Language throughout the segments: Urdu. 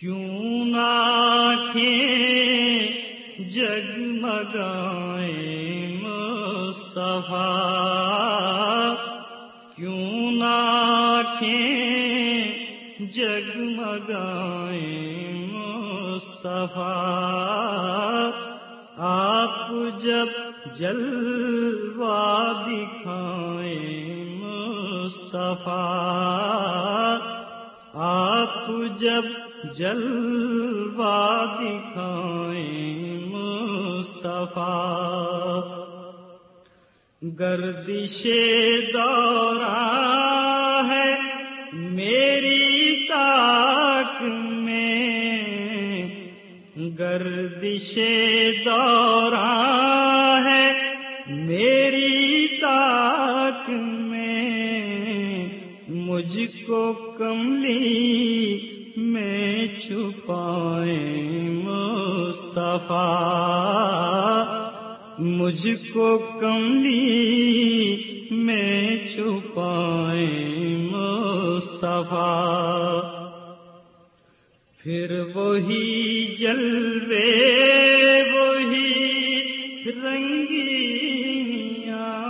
کیوں نہ آنکھیں جگمگائیں مصطفیٰ، کیوں نہ آنکھیں جگمگائیں مصطفیٰ، آپ جب جلوہ دکھائیں مصطفیٰ، آپ جب جلوہ دکھائیں مصطفیٰ، گردش دوران ہے میری طاق میں، گردش دوران ہے میری طاق میں، مجھ کو کملی میں چھپائیں مصطفیٰ، مجھ کو کملی میں چھپائیں مصطفیٰ، پھر وہی جلوے وہی رنگیاں،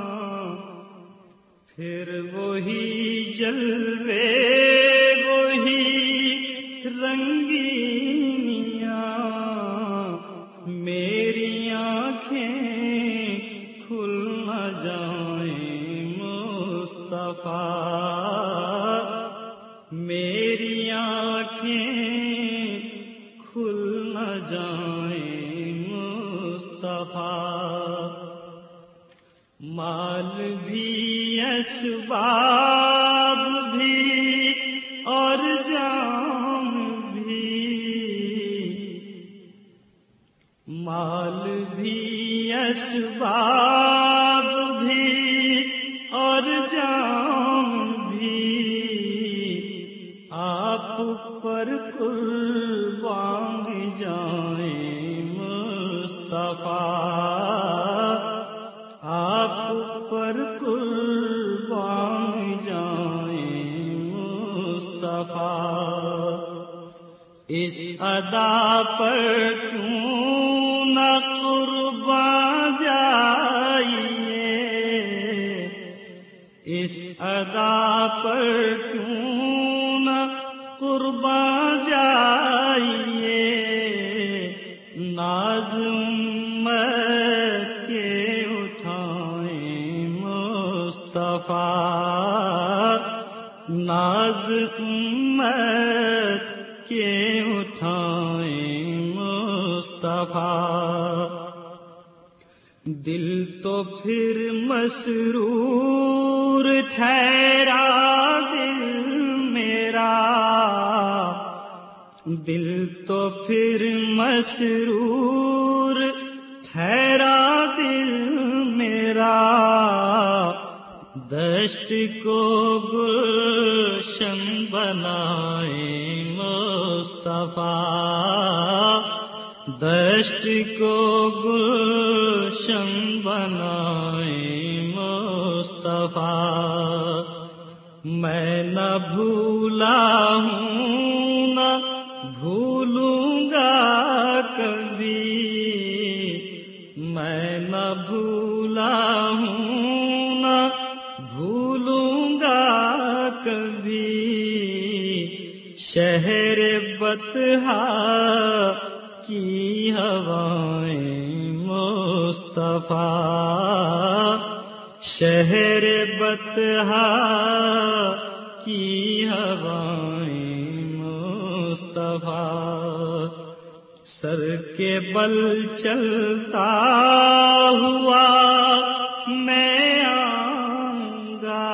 پھر وہی جلوے وہی رنگیاں، میری آنکھیں کھل نہ جائیں مصطفیٰ، میری آنکھیں کھل نہ جائیں مصطفیٰ، مال بھی اسباب بھی اور جان بھی، مال بھی اسباب بھی اور جان بھی، آپ پر قربان جائیں مصطفیٰ، آپ پر قربان جائیں مصطفیٰ، اس ادا پر کیوں نہ قربان جائیے، اس ادا پر کیوں نہ قربان جائیے، ناز امت کے اٹھائیں مصطفیٰ، ناز امت کے اٹھائیں مصطفیٰ، دل تو پھر مسرور ٹھہرا دل میرا، دل تو پھر مسرور ٹھہرا دل میرا، دشت کو گلشن بنائیں مصطفیٰ، دشت کو گلشن بنائیں مصطفیٰ، میں نہ بھولا ہوں نہ بھولوں گا کبھی، میں نہ بھولا ہوں نہ بھولوں گا کبھی، شہر بطحا کی ہوائیں مصطفیٰ، شہر بطحا کی ہوائیں مصطفیٰ، سر کے بل چلتا ہوا میں آؤں گا،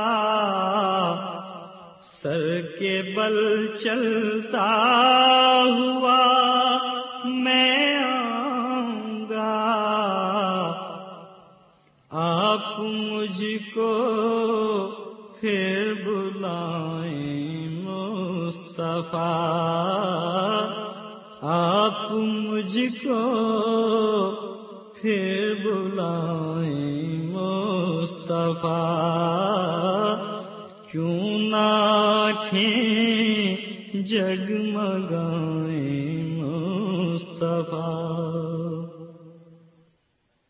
سر کے بل چلتا ہوا میں آؤں گا، آپ مجھ کو پھر بلائیں مصطفیٰ، آپ مجھ کو پھر بلائیں مصطفیٰ، کیوں نہ آنکھیں جگمگائیں مصطفیٰ۔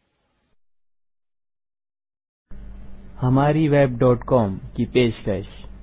ہماری web.com کی پیشکش